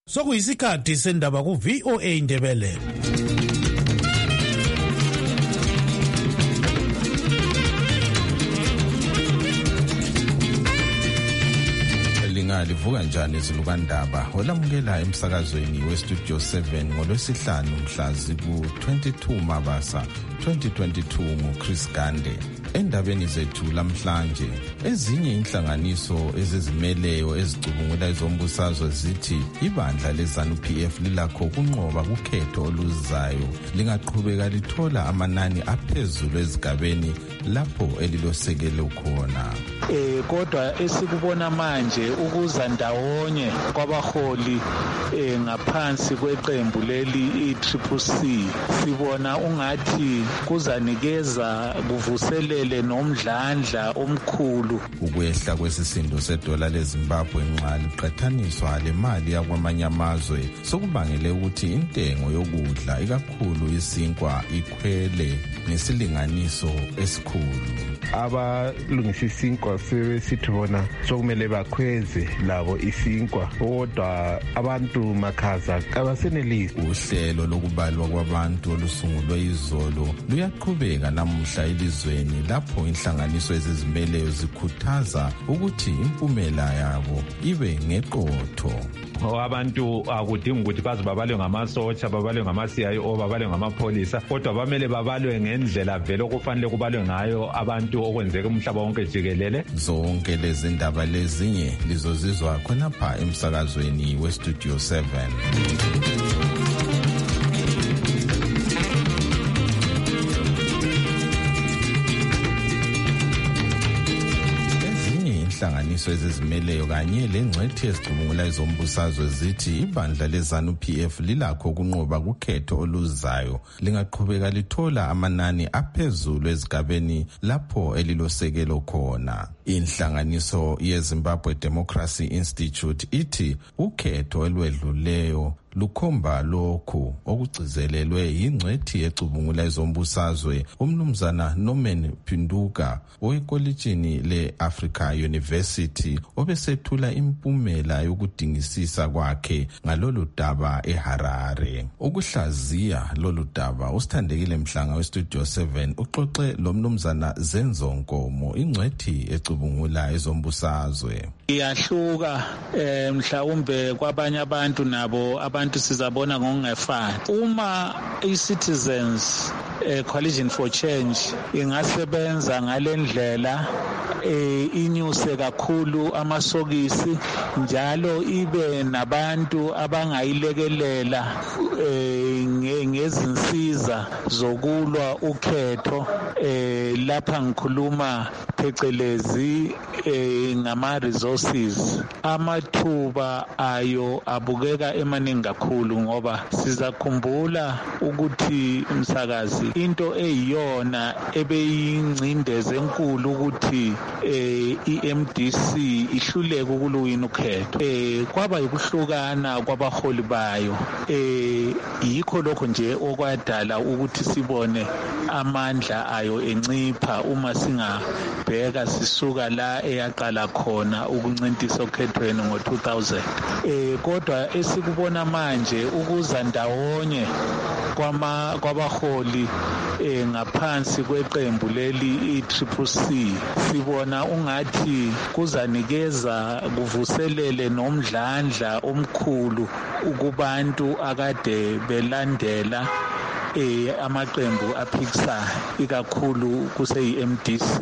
Sokuyisikhathi sendaba ku VOA Indebele. Livuka njani izilukandaba olamukela emsakazweni westudio 7 ngolwesihlanu mhla ziku-22 Mabasa 2022 nguChris Gande. Endabeni zethu lamhlanje, ezinye inhlanganiso ezizimeleyo ezicubungula ezombusazwe zithi ibandla leZANU-PF lilakho kunqoba kukhetho oluzayo lingaqhubeka lithola amanani aphezulu ezigabeni lapho elilosekelo khona. Kodwa esikubona manje ukuza ndawonye kwabaholi ngaphansi kweqembu leli i-CCC sibona ungathi kuzanikeza kuvuselele nomdlandla omkhulu. Ukwehla kwesisindo sedola leZimbabwe nxa liqhathaniswa lemali yakwamanye amazwe sokubangele ukuthi intengo yokudla ikakhulu isinkwa ikhwele ngesilinganiso esikhulu. Abalungisa isinkwa sithi bona sokumele bakhweze labo isinkwa kodwa abantu makhaza abasenelisi. Uhlelo lokubalwa kwabantu olusungulwe izolo luyaqhubeka namuhla elizweni lapho inhlanganiso ezizimeleyo zikhuthaza ukuthi impumela yabo ibe ngeqotho. Abantu akudingi ukuthi baze babalwe ngamasotsha, babalwe ngama-CIO, babalwe ngamapholisa, kodwa bamele babalwe ngendlela vele okufanele kubalwe ngayo abantu okwenzeka umhlaba wonke jikelele. Zonke lezi ndaba lezinye lizozizwa khonapha emsakazweni westudio 7. Inhlanganiso ezizimeleyo kanye lengcwethi ezicubungula ezombusazwe zithi ibandla leZANU-PF lilakho kunqoba kukhetho oluzayo lingaqhubeka lithola amanani aphezulu ezigabeni lapho elilosekelo khona. Inhlanganiso yeZimbabwe Democracy Institute ithi ukhetho elwedluleyo lukhomba lokhu okugcizelelwe yingcwethi ecubungula ezombusazwe umnumzana Norman Pinduka owekolitshini le-Africa University obesethula impumela yokudingisisa kwakhe ngalolu daba eHarare. Ukuhlaziya lolu daba usithandekile Mhlanga westudio 7 uxoxe lomnumzana Zenzo Nkomo ingcwethi ecubungula ezombusazwe. Iyahluka mhlawumbe kwabanye abantu nabo abantu sizabona ngokungefani. Uma i-Citizens Coalition for Change ingasebenza ngalendlela inyuse kakhulu amasokisi njalo ibe nabantu abangayilekelela ngezinsiza zokulwa ukhetho lapha ngikhuluma phecelezi ngama-resources, amathuba ayo abukeka emaningi kakhulu ngoba sizakhumbula ukuthi msakazi into eyiyona ebeyingcindeze enkulu ukuthi i-MDC ihluleke ukuwina ukhetho kwaba yikuhlukana kwabaholi bayo yikho lokho nje okwadala ukuthi sibone amandla ayo encipha uma singabheka sisuka la eyaqala khona ukuncintisa okhethweni ngo-2000 kodwa esikubona manje ukuza ndawonye kwabaholi ngaphansi kweqembu leli i-CCC sibona ungathi kuzanikeza kuvuselele nomdlandla omkhulu kubantu akade belandela amaqembu aphikisayo ikakhulu kuseyi-MDC.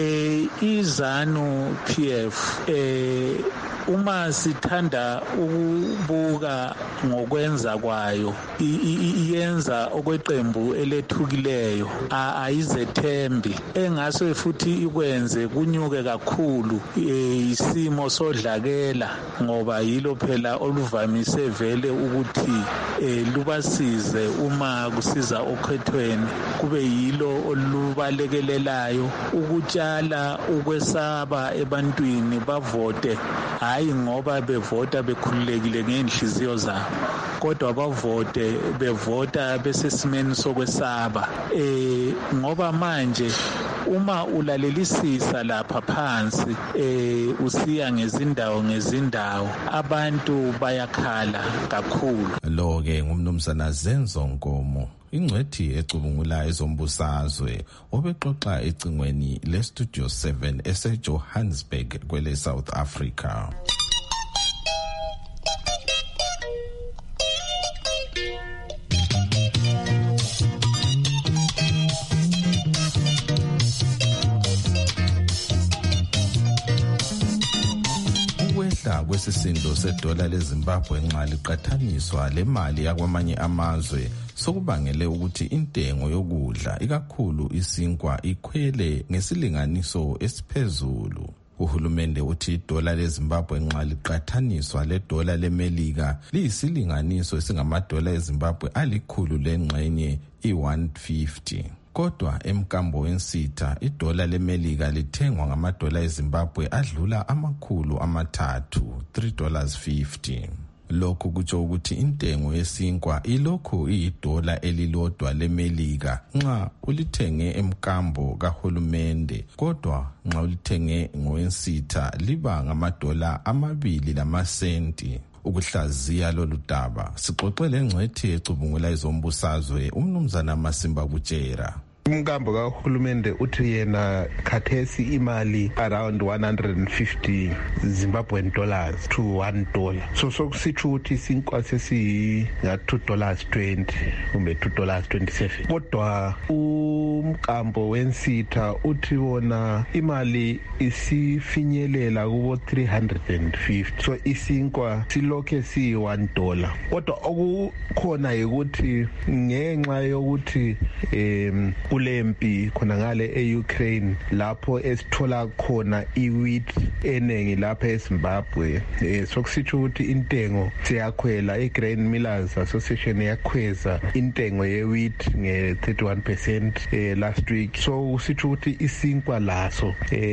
iZANU-PF uma sithanda ukubuka ngokwenza kwayo iyenza okweqembu elethukileyo ayizethembi engase futhi ikwenze kunyuke kakhulu isimo sodlakela ngoba yilo phela oluvamise vele ukuthi lubasize uma kusiza okhethweni kube yilo olubalekelelayo ukutshala ukwesaba ebantwini bavote hayi ngoba bevota bekhululekile ngenhliziyo zabo kodwa bevota besesimeni sokwesaba ngoba manje uma ulalelisisa lapha phansi usiya ngezindawo abantu bayakhala kakhulu. Lo ke ngumnumzana Zenzo Nkomo, ingcwethi ecubungula ezombusazwe obexoxa ecingweni leStudio 7 eseJohannesburg kwele South Africa. Kwesisindo sedola leZimbabwe nxa liqathaniswa lemali yakwamanye amazwe sokubangele ukuthi intengo yokudla ikakhulu isinkwa ikhwele ngesilinganiso esiphezulu. Uhulumende uthi idola leZimbabwe nxa liqathaniswa ledola leMelika liyisilinganiso esingamadola eZimbabwe alikhulu lengxenye i-150. Kodwa emkambo wensitha idola leMelika lithengwa ngamadola eZimbabwe adlula $300, $3.50. Lokhu kutsho ukuthi intengo yesinkwa ilokhu iyidola elilodwa leMelika nxa ulithenge emkambo kahulumende, kodwa nxa ulithenge ngowensitha liba ngamadola $2 ukuhlaziya lolu daba sixoxele ngcwethi ecubungula ezombusazwe umnumzana Masimba Kutshera. Umkambo kahulumende uthi yena khathesi imali around 150 Zimbabwean dollars to $1. So sokusitsho ukuthi isinkwa sesi $2.20 kumbe $2.27. Kodwa umkambo wensitha uthi wona imali isifinyelela kubo $350. So isinkwa silokhe si $1. Kodwa okukhona ukuthi ngenxa yokuthi kulempi khona ngale eUkraine lapho esithola khona iwheat enengi lapha eZimbabwe, sokusitsho ukuthi intengo siyakhwela. iGrain Millers Association yakhweza intengo yewheat nge-31% last week. So usitsho ukuthi isinkwa laso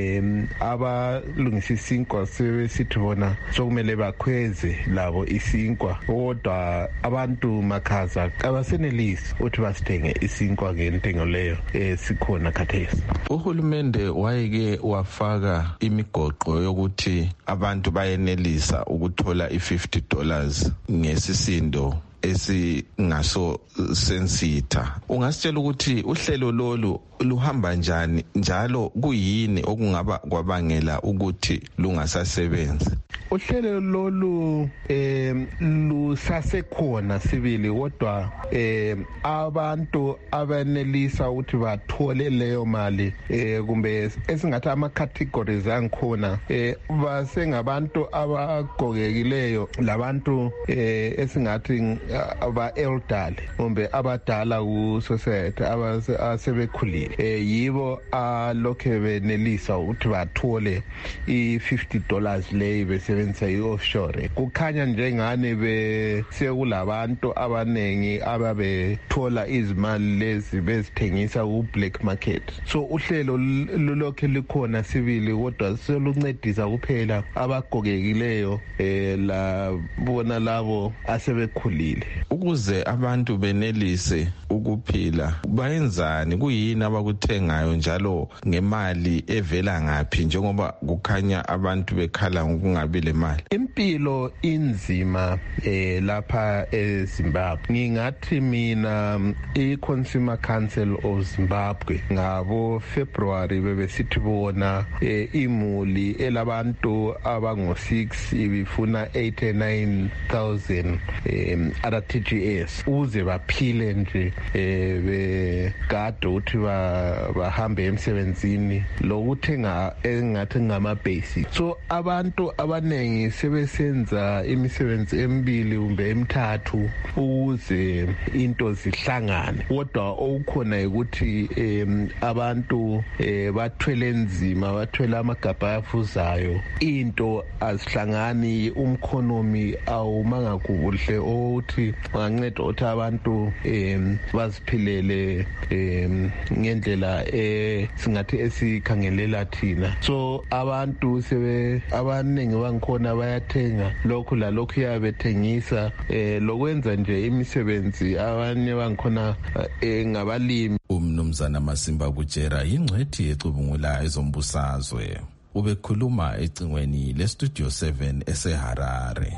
abalungisa isinkwa sebesithi bona sokumele bakhweze labo isinkwa, kodwa abantu makhaza abasenelisi ukuthi basithenge isinkwa ngentengo leyo sikhona khathesi. Uhulumende wayeke wafaka imigoqo yokuthi abantu bayenelisa ukuthola $50 ngesisindo esingaso sensitha. Ungasitshela ukuthi uhlelo lolu luhamba njani, njalo kuyini okungaba kwabangela ukuthi lungasasebenzi? Uhlelo lolu lusasekhona sibili, kodwa abantu abanelisa ukuthi bathole leyo mali kumbe esingathi ama-categories angikhona basengabantu abagogekileyo labantu esingathi aba-elderly kumbe abadala ku-society asebekhulile, yibo alokhe benelisa ukuthi bathole $50 leyi besebenzisa i-offshore. Kukhanya njengane besekulabantu abanengi ababethola izimali lezi bezithengisa ku-black market. So uhlelo lulokhe likhona sibili, kodwa soluncedisa kuphela abagogekileyo labona labo asebekhulile. Ukuze abantu benelise ukuphila bayenzani? Kuyini abakuthengayo njalo ngemali evela ngaphi, njengoba kukhanya abantu bekhala ngokungabi le mali? Impilo inzima lapha eZimbabwe. Ngingathi mina i-Consumer Council of Zimbabwe ngabo February bebesithi bona imuli elabantu abango-6 ibifuna 89,000 RTGS ukuze baphile nje begade ukuthi bahambe emsebenzini lokuthenga engathi ngama-basic. So abantu abanengi sebesenza imisebenzi emibili kumbe emithathu ukuze into zihlangane, kodwa okukhona ukuthi abantu bathwele nzima, bathwele amagabha afuzayo, into azihlangani, umkhonomi awumanga kuhle ukuthi unganceda ukuthi abantu baziphilele ngendlela singathi esikhangelela thina. So abantu abaningi bangikhona ukuthenga lokhu lalokhu yabethengisa lokwenza nje imisebenzi abanye bangikhona ngabalimi. Umnumzana Masimba Butshera ingcwethi ecubungula ezombusazwe ubekhuluma ecingweni leStudio 7 eseHarare.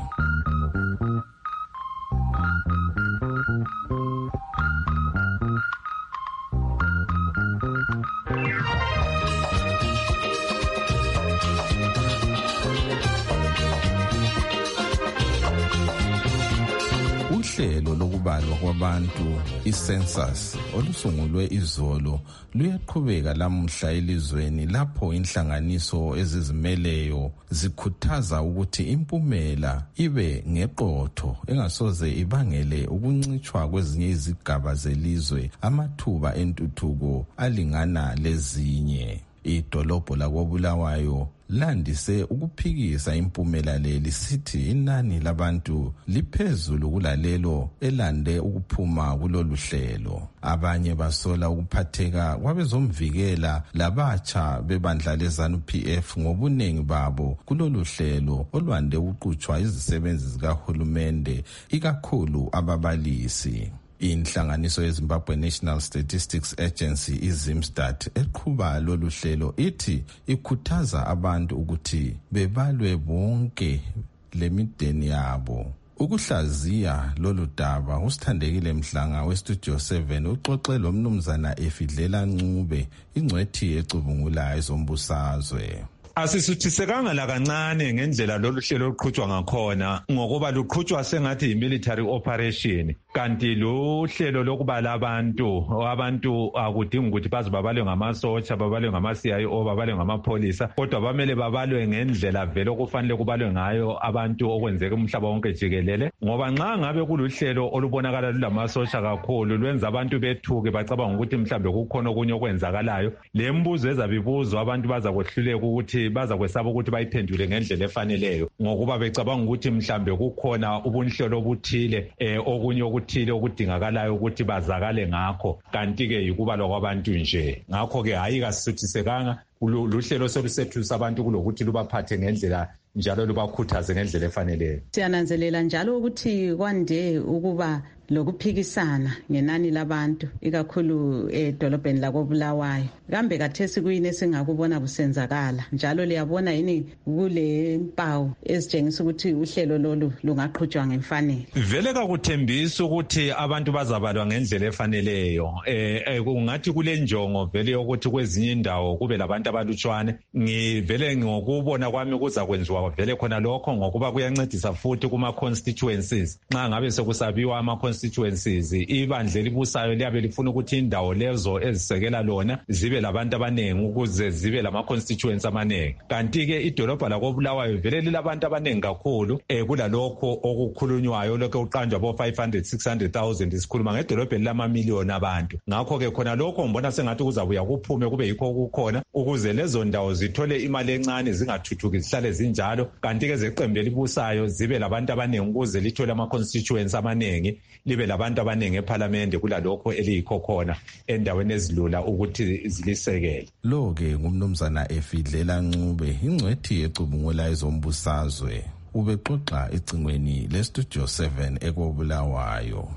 Uhlelo lokubalwa kwabantu i-census olusungulwe izolo luyaqhubeka lamuhla elizweni lapho inhlanganiso ezizimeleyo zikhuthaza ukuthi impumela ibe ngeqotho engasoze ibangele ukuncitshwa kwezinye izigaba zelizwe amathuba entuthuko alingana lezinye. Idolobho lakoBulawayo landise ukuphikisa impumela leli sithi inani labantu liphezulu kulalelo elande ukuphuma kulolu hlelo. Abanye basola ukuphatheka kwabezomvikela labatsha bebandla leZANU-PF ngobunengi babo kulolu hlelo olwande ukuqhutshwa izisebenzi zikahulumende ikakhulu ababalisi. Inhlanganiso yeZimbabwe National Statistics Agency iZimStat eqhuba lolu hlelo ithi ikhuthaza abantu ukuthi bebalwe bonke lemideni yabo. Ukuhlaziya lolu daba uSithandekile Mhlanga weStudio 7 uxoxe lomnumzana Efidlela Ncube ingcwethi ecubungula ezombusazwe. Asisuthisekanga la kancane ngendlela lolu hlelo luqhutshwa ngakhona ngokuba luqhutshwa sengathi yi-military operation, kanti lo hlelo lokubala abantu akudingi ukuthi baze babalwe ngamasotsha, babalwe ngama-CIO, babalwe ngamapholisa, kodwa bamele babalwe ngendlela vele okufanele kubalwe ngayo abantu okwenzeka umhlaba wonke jikelele, ngoba nxa ngabe kuluhlelo olubonakala lulamasotsha kakhulu lwenza abantu bethuke bacabanga ukuthi mhlambe kukhona okunye okwenzakalayo. Le mbuzo ezabibuzwa abantu baza kwehluleka ukuthi baza kwesaba ukuthi bayiphendule ngendlela efaneleyo ngokuba becabanga ukuthi mhlambe kukhona ubunhlelo obuthile okunye okuthile okudingakalayo ukuthi bazakale ngakho, kanti ke yikubalwa kwabantu nje. Ngakho ke hayi kasisuthisekanga, luhlelo solusethusa abantu kulokuthi lubaphathe ngendlela njalo lubakhuthaze ngendlela efaneleyo. Siyananzelela njalo ukuthi kwande ukuba lokuphikisana ngenani labantu ikakhulu edolobheni lakoBulawayo. Kambe kathesi kuyini esingakubona kusenzakala njalo liyabona yini kule mpawu ezitshengisa ukuthi uhlelo lolu lungaqhutshwa ngemfanelo? Vele kakuthembisa ukuthi abantu bazabalwa ngendlela efaneleyo. Kungathi kule njongo vele yokuthi kwezinye indawo kube labantu abalutshwane. Ngivele ngokubona kwami kuza kwenziwa vele khona lokho ngokuba kuyancedisa futhi kuma constituencies. Nxa ngabe sekusabiwa ama constituencies, ibandla elibusayo liyabe lifuna ukuthi indawo lezo ezisekela lona zibe labantu abanengi ukuze zibe lama constituencies amanengi. Kanti ke idolobha lakoBulawayo vele lilabantu abanengi kakhulu kulalokho okukhulunywayo lokho uqanjwa bo 500-600,000 sikhuluma ngedolobha lamamiliyoni abantu. Ngakho ke khona lokho ngibona sengathi kuzabuya kuphume kube yikho kukhona ukuze lezo ndawo zithole imali encane zingathuthuki zihlale zinjalo, kanti ke zeqembu elibusayo zibe labantu abanengi ukuze lithole ama constituencies amanengi, libe labantu abanengi eParliament kulalokho eliyikho khona endaweni ezilula ukuthi zilisekele. Lo ke ngumnumzana Efidlela Ncube ingcwethi ecubungula ezombusazwe ubexoxa ecingweni leStudio 7 ekoBulawayo.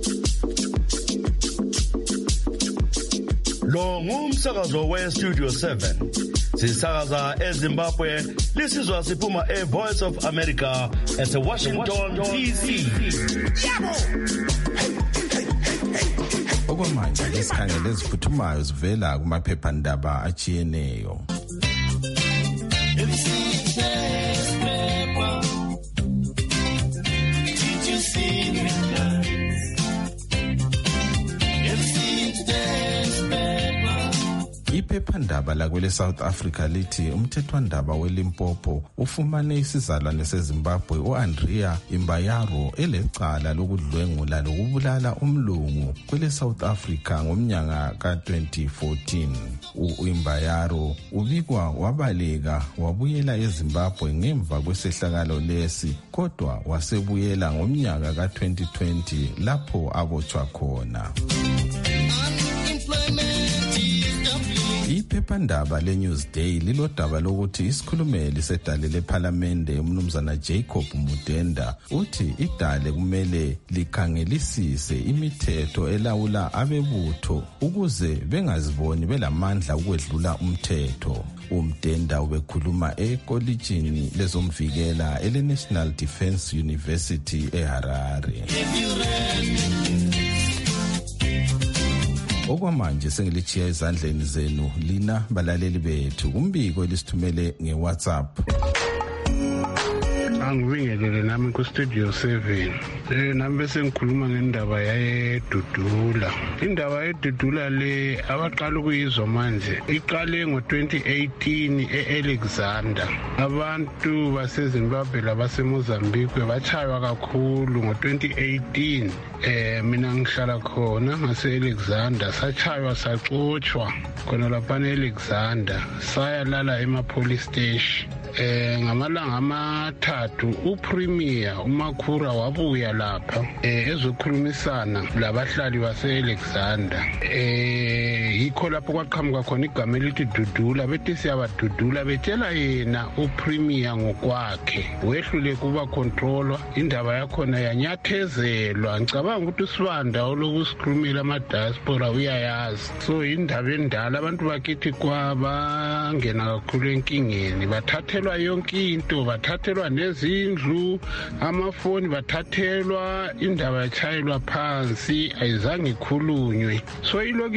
Lo ngumsakazo weStudio 7. Sisakaza eZimbabwe, lisizwa siphuma eVoice of America eseWashington DC. Okwamanje lesikhangele eziphuthumayo zivela kumaphephandaba achiyeneyo. Iphephandaba lakwele South Africa lithi umthethwandaba weLimpopo ufumane isizalwane seZimbabwe uAndrea Imbayaro elecala lokudlwengula lokubulala umlungu kwele South Africa ngomnyaka ka-2014. uImbayaro ubikwa wabaleka wabuyela eZimbabwe ngemva kwesehlakalo lesi, kodwa wasebuyela ngomnyaka ka-2020 lapho abotshwa khona. Iphephandaba leNewsday lilodaba lokuthi isikhulumeli sedale lephalamende umnumzana Jacob Mudenda uthi idale kumele likhangelisise imithetho elawula abebutho ukuze bengaziboni belamandla ukwedlula umthetho. Umdenda ubekhuluma ekolitshini lezomvikela ele-National Defence University eHarare. Okwamanje sengilichiya ezandleni zenu lina balaleli bethu kumbiko elisithumele ngeWhatsApp. Angibingelele nami ku-Studio 7. Nami bese ngikhuluma ngendaba yayedudula. Indaba yedudula le abaqala ukuyizwa manje iqale ngo-2018 e-Alexander. Abantu baseZimbabwe labaseMozambique bachaywa kakhulu ngo-2018. Mina ngihlala khona ngase-Alexander, sachaywa saxotshwa khona lapha e-Alexander, sayalala ema-police station. Ngamalanga amathathu uPremier uMakhura wabuya lapha ezokhulumisana labahlali base-Alexander. Yikho lapho kwaqhamuka khona igama elithi dudula, bethi siyabadudula, betshela yena uPremier ngokwakhe wehlule kuba controller, indaba yakhona yanyathezelwa. Ngicabanga ukuthi uSibanda olokusikhulumela ama-diaspora uyayazi. So indaba endala, abantu bakithi kwabangena kakhulu enkingeni, bathathelwa yonke into, bathathelwa nezindlu, amafoni bathathelwa, indaba yachayelwa phansi, ayizange ikhulunywe. So ilokhu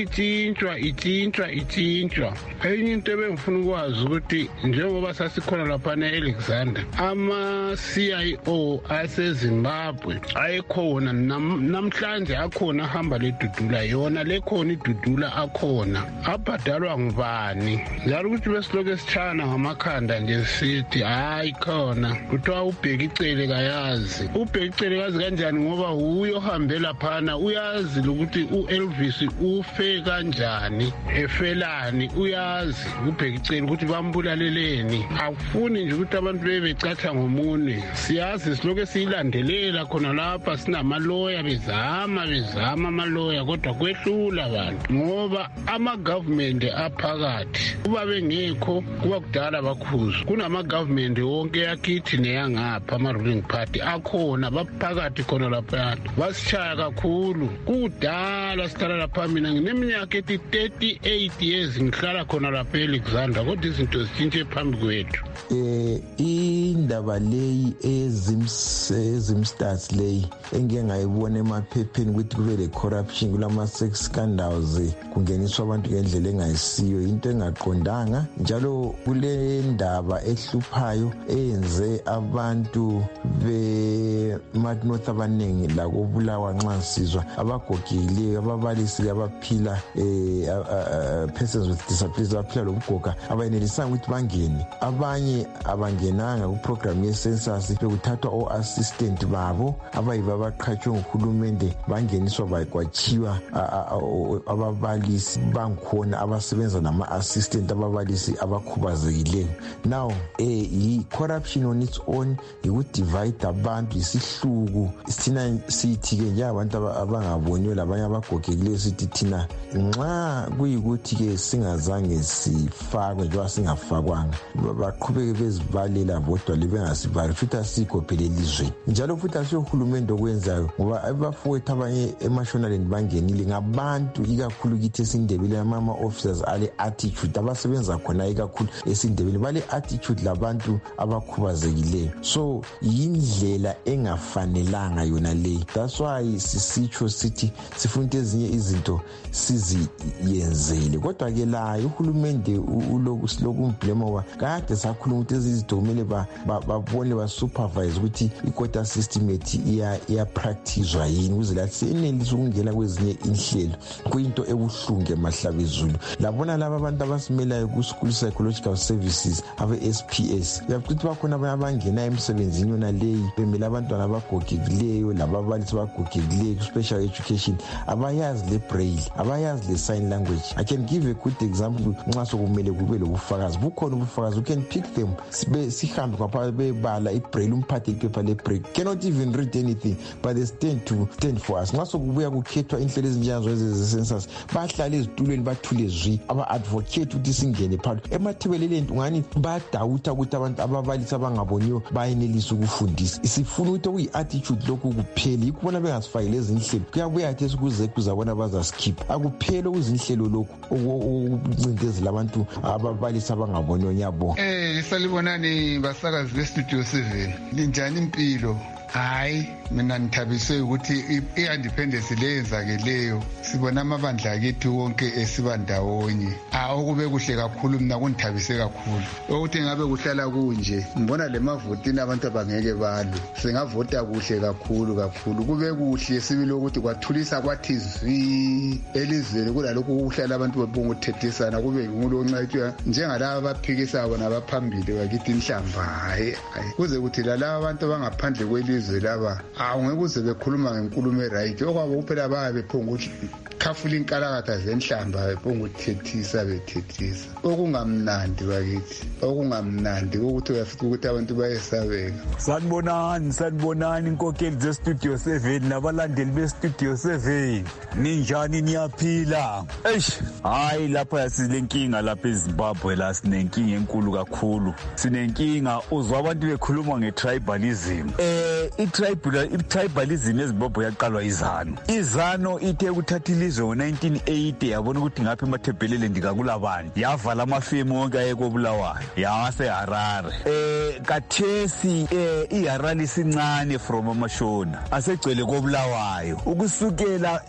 itshintshwa. Enye into ebengifuna ukwazi ukuthi njengoba sasikhona lapha e-Alexander, ama-CIO aseZimbabwe ayekhona, namhlanje akhona ahamba ledudula, yona lekhona idudula akhona, abhadalwa ngubani? Njalo ukuthi besilokhu esitshana ngamakhanda nje sithi hayi khona kuthiwa ubheka icele kayazi. Ubheka icele kazi kanjani? Ngoba uyo ohambela phana uyazi ukuthi uElvis ufe kanjani, efelani, uyazi ubheka icele ukuthi bambulaleleni. Akufuni nje ukuthi abantu bebecatsha ngomune, siyazi silokhu siyilandelela khona lapha, sinamaloya bezama amaloya, kodwa kwehlula abantu ngoba ama-government aphakathi kuba bengekho kuba kudala bakhuzwa. Kunama-government wonke yakithi neyangapha, ama-ruling party akhona, baphakathi khona lapha, basishaya kakhulu. Kudala sihlala lapha, mina ngineminyaka ethi 38 years ngihlala khona lapha e-Alexander, kodwa izinto zitshintshe phambi kwethu. Indaba leyi ezimstats leyi engike ngayibona emaphepheni ukuthi kube le-corruption kulama-sex scandals, kungeniswa abantu ngendlela engayisiyo, into engaqondanga. Njalo kule ndaba ehluphayo eyenze abantu be-North abaningi lakobulawa nxa sizwa, abagogekileyo, ababalisi abaphila persons with disabilities abaphila lokugoga abayenelisanga ukuthi bangene. Abanye abangenanga kuprogram ye-census, bekuthathwa o-assistant babo abayibo abaqhatshwe nguhulumende bangeniswa bakwachiwa ababalisi bangikhona abasebenza nama-assistant ababalisi abakhubazekileyo. Now i-corruption on its own ikudivide abantu, isihluku. Sithina sithi-ke njengabantu abangaboniyo labanye abagogekileyo, sithi thina nxa kuyikuthi-ke singazange sifakwe njengoba singafakwanga, baqhubeke bezibalela bodwa lebengasivali, futhi asikhophele elizweni. Njalo futhi asiyohulumende okwenzayo, ngoba abafowethu abanye emashonaleni bangenile ngabantu, ikakhulu kithi esindebele, ama-officers ale-attitude abasebenza khona ikakhulu esindebele, bale-attitude labantu abakhubazekileyo. So yindlela engafanelanga yona leyi. That's why sisitsho sithi sifuna ukuthi ezinye izinto siziyenzele. Kodwa-ke layo uhulumende uloku umblema ngoba kade sakhuluma ukuthi ezizinto kumele babone basupervise ukuthi i-quota system ethi iyapracticwa yini ukuze lathi senelise ukungena kwezinye inhlelo. Kuyinto ebuhlungu emahlabezulu. Labona laba abantu abasimelayo ku-school psychological services, abe SPS. Uyakuthi bakhona abangena emsebenzini yona leyi bemele abantwana abagogekileyo lababalisi abagogekileyo special education abayazi le braille, abayazi le sign language. I can give a good example. Nxa sokumele kube lobufakazi, bukhona ubufakazi, you can pick them. Sihambe kwapha bebala ibraille, umphathe iphepha le braille, cannot even read anything, but they stand for us. Nxa sokubuya kukhethwa inhlelo ezinjengazo eze-census, bahlala ezitulweni bathule zwi, aba-advocate ukuthi singene phakathi. Emathebeleleni ungani badawuta ukuthi abantu ababalisi abangaboniyo bayenelisa ukufundisa. Sifuna ukuthi okuyi-attitude lokhu kuphele, yikho bona bengasifakile ezinhlelo. Kuyabuya hathesi kuze kuzabona bazaskipha. Akuphele ukuzinhlelo lokhu ukuncindezela abantu ababalisi abangaboniyo. Ngiyabonga. Salibonani basakazi bestudio 7. Linjani impilo? Hayi, mina ngithabiswe ukuthi i-independence leyenzakeleyo sibona amabandla akithi wonke esibandawonye. Okube kuhle kakhulu, mina kungithabise kakhulu. Ukuthi ngabe kuhlala kunje, ngibona le mavotini abantu abangeke balwe. Singavota kuhle kakhulu. Kube kuhle sibili ukuthi kwathulisa kwathi zwi elizweni kulalokho kuhlala abantu bebonga uthethisana, kube ngulo oncayitwa njengalabo abaphikisayo nabaphambili bakithi inhlamba. Hayi, kuze kuthi lalabo abantu abangaphandle kwelizwe laba awungeke kuze bekhuluma ngenkulumo eright. Okwabo kuphela babe bephonga ukuthi khafula inkalakatha zenhlamba bephonga ukuthethisa bethethisa. Okungamnandi bakithi, okungamnandi ukuthi uyafika ukuthi abantu bayesabeka. Sanibonani inkokheli ze-Studio 7 nabalandeli be-Studio 7. Ninjani, niyaphila? Hayi, lapha yasilenkinga lapha eZimbabwe la sinenkinga enkulu kakhulu. Sinenkinga, uzwa abantu bekhuluma ngetribalism. I-tribalism eZimbabwe yaqalwa izano. Izano ithe ukuthatha ilizwe ngo-1980 yabona ukuthi ngapha emathebhelele ndikakulabani. Yavala amafemu wonke ayekobulawayo. YawaseHarare. Kathesi iHarare isincane from amashona. Asegcwele kobulawayo. Ukusukela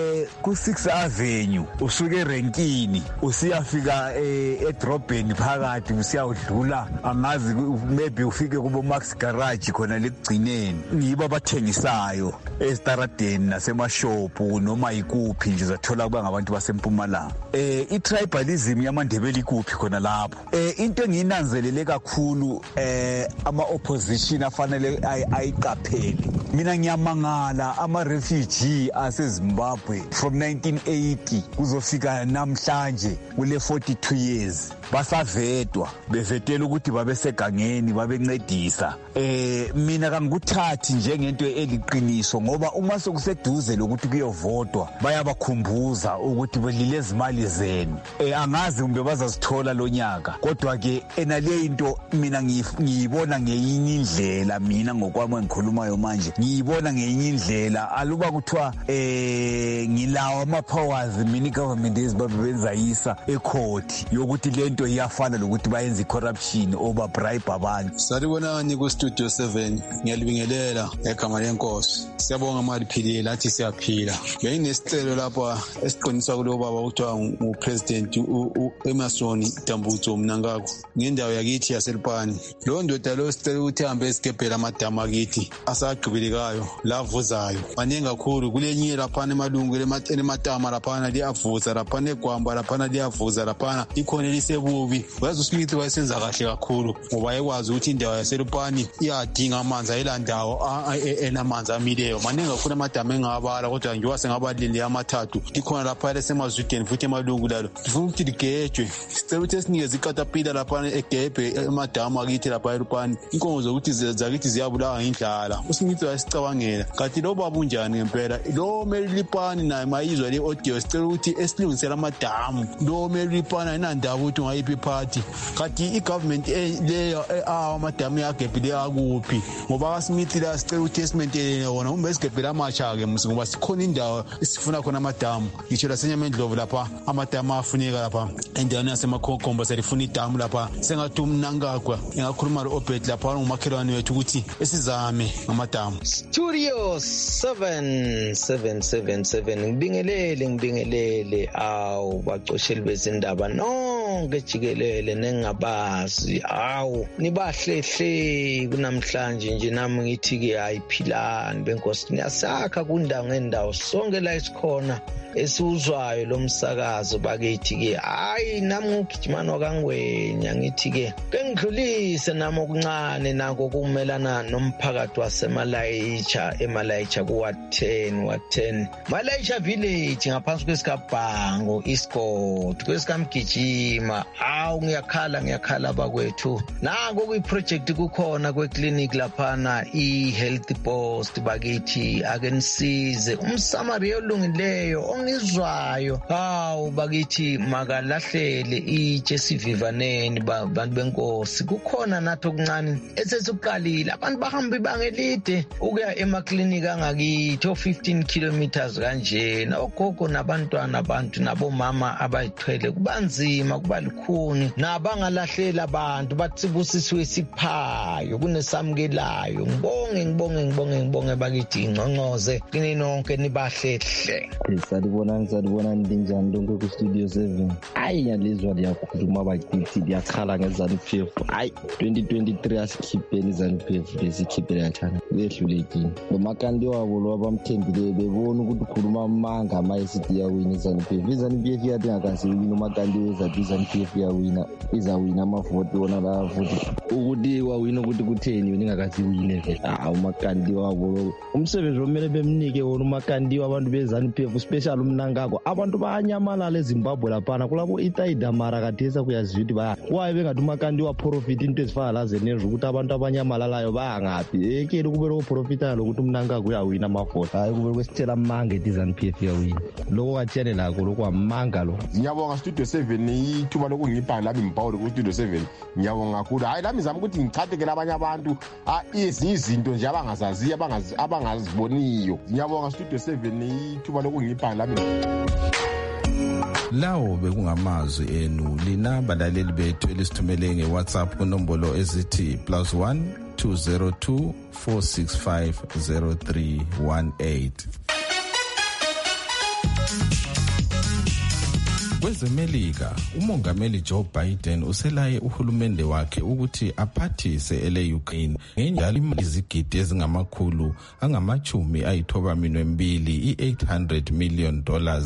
ku-6 Avenue usuke erenkini usiyafika edrobheni phakathi usiyadlula angazi maybe ufike kubo Max Garage khona lekugcineni. Ngiba bathengisayo estaradeni nasemashopu noma ikuphi nje uzathola kuba ngabantu basempumalanga. I-tribalism yamaNdebele ikuphi khona lapho. Into engiyinanzelele kakhulu ama-opposition afanele ayiqaphele. Mina ngiyamangala ama-refugee aseZimbabwe from 1980 kuzofika namhlanje kule 42 years basavetwa, bevetela ukuthi babesegangeni babencedisa. Mina kangikuthathi njengento eliqiniso ngoba uma sokuseduze lokuthi kuyovotwa bayabakhumbuza ukuthi belilezi imali zenu. Angazi kumbe bazazithola lo nyaka, kodwa ke enale into mina ngiyibona ngeyinye indlela. Mina ngokwami engikhulumayo manje ngiyibona ngeyinye indlela. Aluba kuthiwa ngilawa ama-powers mina i-government yeZimbabwe benzayisa ekhoti yokuthi lento iyafana lokuthi bayenza i-corruption oba bribe abantu. Salibonani ku-Studio 7, ngiyalibingelela egama lenkosi. Siyabonga maliphilile lathi siyaphila. Benginesicelo lapha esiqiniswa kulo baba kuthiwa ngupresident Emerson Dambudzo Mnangagwa ngendawo yakithi yaseLupani. Lo ndoda lo sicela ukuthi hambe esikebhela amadamu akithi asagqibelekayo lavuzayo maningi kakhulu. Kulenye laphana emalungu ematama laphana liyavuza, laphana egwamba laphana liyavuza, laphana ikhona elisebubi. Uyazi uSmith wayesenza kahle kakhulu ngoba ekwazi ukuthi indawo yaseLupani iyadinga amanzi, ayilandawo enamanzi amileyo. Maningi kakhulu amadamu engabala kodwa nje wasengabalile amathathu. Likhona lapha lesemazwideni futhi emalungu lalo. Ngifuna ukuthi ligejwe. Sicela ukuthi sinikeze ikatapila laphana egebhe emadamu akithi lapha eLupani. Inkonzo zokuthi zakithi ziyabulawa indlala. uSmith wayesicabangela. Kanti lo baba unjani ngempela? Lo Melipani naye mayizwa le audio sicela ukuthi esilungisela amadamu. Lo Melipani ayinandaba ukuthi ngayiphi party. Kanti igovernment leyo amadamu yagebhile akuphi? Ngoba kaSmith la sicela ukuthi esimentele wona umbe esigebhela amasha ke ngoba sikhona indawo esifuna khona amadamu. Ngisho laseNyamendlovu lapha amadamu afuneka lapha endaweni yasemakhomba selifuna idamu lapha. Sengathi uMnangagwa engakhuluma lo-Obed lapha ngumakhelwane wethu ukuthi esizame ngamadamu. Studio 7 ngibingelele awu bacosheli bezindaba no nonke jikelele nengabazi hawu nibahlehle kunamhlanje nje nami ngithi ke ayiphilani benkosi niyasakha kundawo ngendawo sonke la isikhona esiuzwayo lo msakazo bakithi ke hayi nami ngugijimano kangwenya ngithi ke ngidlulise nami okuncane nako kumelana nomphakathi waseMalayicha eMalayicha ku10 Malayicha village ngaphansi kwesikabhango isigodi kwesikamgijima hawu ngiyakhala bakwethu nango kuyiproject kukhona kweclinic laphana ihealth post bakithi ake nisize umsamaria olungileyo ongizwayo hawu bakithi makalahlele itshe sivivaneni bantu benkosi kukhona nathi okuncane esesiqalile abantu bahamba ibanga elide ukuya emaklinika angakithi 15 kilometers kanjena ogogo nabantwana abantu nabomama abayithwele kubanzima kuba lukhuni nabangalahlela abantu bathi busisiwe siphayo kunesamukelayo ngibonge bakithi ingqongqoze kini nonke nibahlehle Sadibona ndinjani lonke ku studio 7 ayi ngalizwa liyakhuluma bakithi liyakhala ngezanupf ayi 2023 asikhipheni izanupf besikhiphele kanjani behlulekile lomakandi wabo lo abamthembile bebona ukuthi ukhuluma amanga ama-SD yawina izanupf yathi ngakasiwina umakandi wezathi izanupf yawina izawina amavoti wona la voti ukuthi wawina ukuthi kutheni yona ingakasiwine vele umakandi wabo lo umsebenzi omele bemnike wona umakandi wabantu bezanupf special umnankako abantu bayanyamalala eZimbabwe laphana kulabo itaida mara kadesa kuyaziwa ukuthi baya kwaye bengathi umakandi wa profit into ezifana la zenezwe ukuthi abantu abanyamalalayo bayangaphi ekele kube lo profita lokuthi umnankako uyawina amavoti hayi kube kwesithela amanga eZanupf yawina lokho kathiyane lakho lokho amanga lo ngiyabonga studio 7 ithuba lokungipha lami mbawule ku studio 7 ngiyabonga kakhulu hayi lami zami ukuthi ngichathekele abanye abantu ezinye izinto nje abangazaziyo abangaziboniyo ngiyabonga studio 7 ithuba lokungipha lami lawo bekungamazwi enu lina balaleli bethu elisithumele ngeWhatsApp kunombolo ezithi +1 202 465 0318. KwezeMelika umongameli Joe Biden uselaye uhulumende wakhe ukuthi aphathise ele-Ukraine ngenjalo izigidi ezingamakhulu angama-92 i-$800 million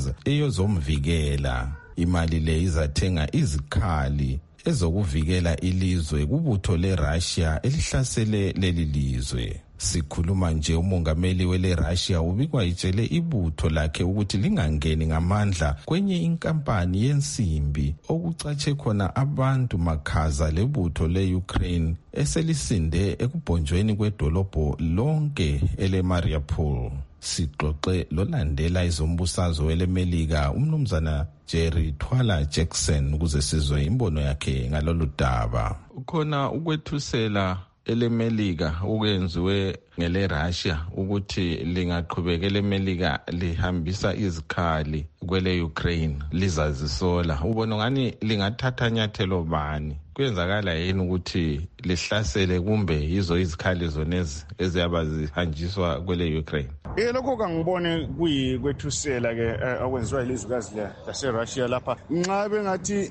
eyozomvikela. Imali le izathenga izikhali ezokuvikela ilizwe kubutho le-Russia elihlasele leli lizwe. Sikhuluma nje umongameli wele-Russia ubikwa itshele ibutho lakhe ukuthi lingangeni ngamandla kwenye inkampani yensimbi okucatshe khona abantu makhaza lebutho le-Ukraine eselisinde ekubhonjweni kwedolobho lonke ele-Mariupol. Sixoxe lolandela izombusazo weleMelika umnumzana Jerry Twala Jackson ukuze sizwe imbono yakhe ngalolu daba. Ukhona ukwethusela eleMelika ukwenziwe ngele-Russia ukuthi lingaqhubekela eMelika lihambisa izikhali kwele Ukraine lizazisola. Ubona ngani lingathatha nyathelo bani? Kwenzakala yini ukuthi lihlasele kumbe yizo izikhali zonezi eziyaba zihanjiswa kwele Ukraine? Lokho kangibone kuyikwethusela ke okwenziwa ilizwekazi lase-Russia lapha. Nxa bengathi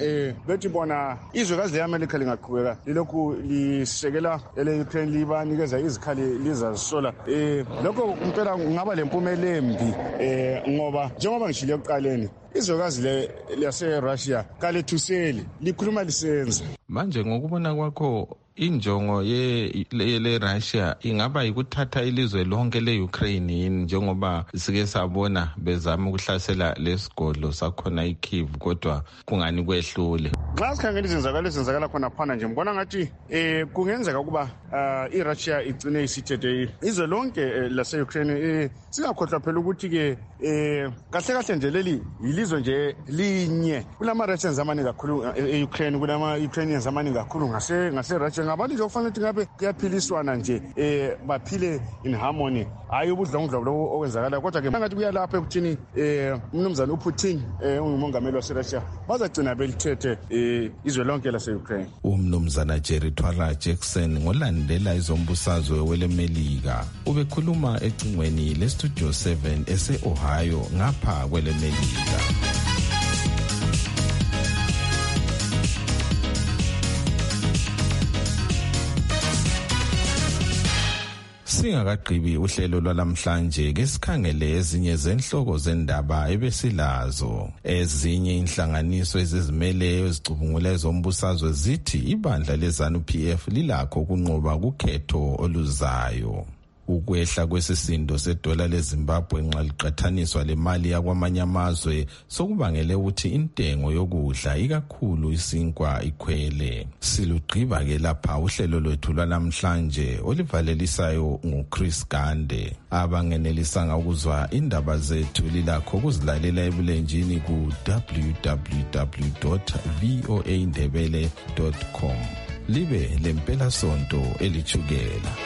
bethi bona izwekazi le-America lingaqhubeka lilokhu lisekela ele-Ukraine libanikeza izikhali lizazisola. Lokho impela kungaba lempumelelo embi ngoba njengoba ngishilo ekuqaleni izwekazi lase-Russia kalethuseli likhuluma lisenza. Manje ngokubona kwakho injongo le-Russia ingaba yikuthatha ilizwe lonke le-Ukraine yini njengoba sike sabona bezama ukuhlasela lesigodlo sakhona iKyiv kodwa kungani kwehlule? Nxa sikhangela izenzakala khona phana nje ngibona ngathi kungenzeka ukuba iRussia igcine isithethe izwe lonke lase-Ukraine singakhohlwa phela ukuthi ke kahle nje leli yilizwe nje linye. Kulama-Russians amaningi kakhulu e-Ukraine, kulama-Ukrainians amaningi kakhulu ngase-Russia. Ngabantu nje kufanele ukuthi ngabe kuyaphiliswana nje baphile in harmony, hayi ubudlongudlongo lobo okwenzakala. Kodwa ke ngathi kuyalapha ekuthini umnumzana uPutin ungumongameli waseRussia bazagcina belithethe izwe lonke lase-Ukraine. Umnumzana Jerry Twala Jackson ngolandela izombusazwe weleMelika ubekhuluma ecingweni leStudio 7 ese-Ohio ngapha kweleMelika. Singakagqibi uhlelo lwalamhlanje ke sikhangele ezinye zenhloko zendaba ebesilazo. Ezinye inhlanganiso ezizimeleyo ezicubungula ezombusazwe zithi ibandla leZANU-PF lilakho kunqoba kukhetho oluzayo. Ukwehla kwesisindo sedola leZimbabwe nxa liqathaniswa lemali yakwamanye amazwe sokubangele ukuthi intengo yokudla ikakhulu isinkwa ikhwele. Silugqiba ke lapha uhlelo lwethu lwanamhlanje olivalelisayo nguChris Gande. Abangenelisanga ukuzwa indaba zethu lilakho ukuzilalela ebulenjini ku www.voaindebele.com. Libe lempela sonto elichukela.